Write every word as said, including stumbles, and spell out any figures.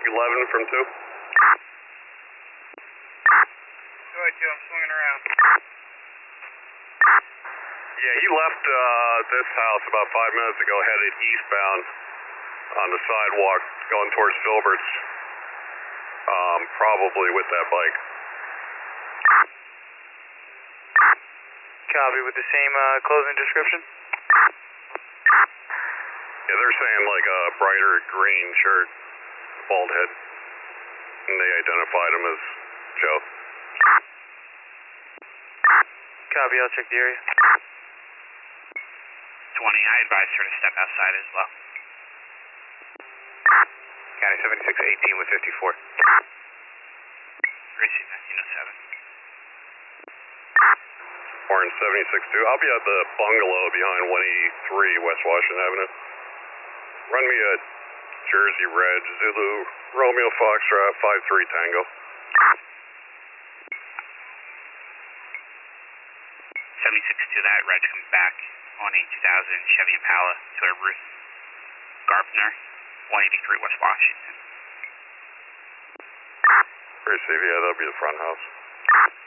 eleven from two. Go ahead, two, I'm swinging around. Yeah, he left uh, this house about five minutes ago, headed eastbound on the sidewalk going towards Filbert's, um, probably with that bike. Copy, with the same uh, clothing description? Yeah, they're saying like a brighter green shirt, bald head, and they identified him as Joe. Copy, I'll check the area. twenty, I advised her to step outside as well. County seventy-six eighteen with fifty-four. Gracie nineteen oh seven. Orange seventy-six two. I'll be at the bungalow behind one eighty-three West Washington Avenue. Run me a Jersey Red Zulu Romeo Foxtrot five three Tango. seventy-six two, that Reg comes back on a two thousand Chevy Impala to a Ruth Gardner, one eighty-three West Washington. Receive, yeah, that'll be the front house.